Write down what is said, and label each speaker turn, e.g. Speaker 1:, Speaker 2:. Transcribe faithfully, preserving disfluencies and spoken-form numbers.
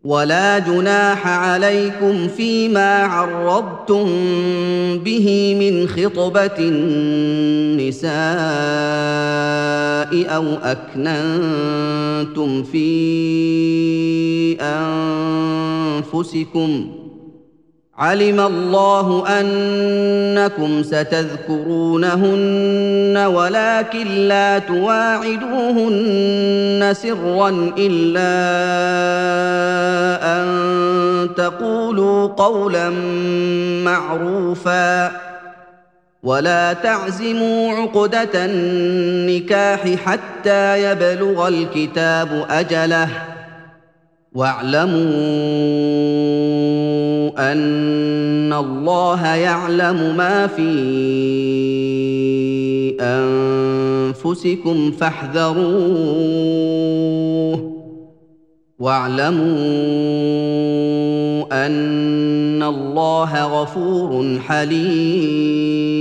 Speaker 1: ولا جناح عليكم فيما عرضتم به من خطبة النساء أو أكننتم في أنفسكم علم الله أنكم ستذكرونهن ولكن لا تواعدوهن سرا إلا أن تقولوا قولا معروفا ولا تعزموا عقدة النكاح حتى يبلغ الكتاب أجله واعلموا أن الله يعلم ما في أنفسكم فاحذروه واعلموا أن الله غفور حليم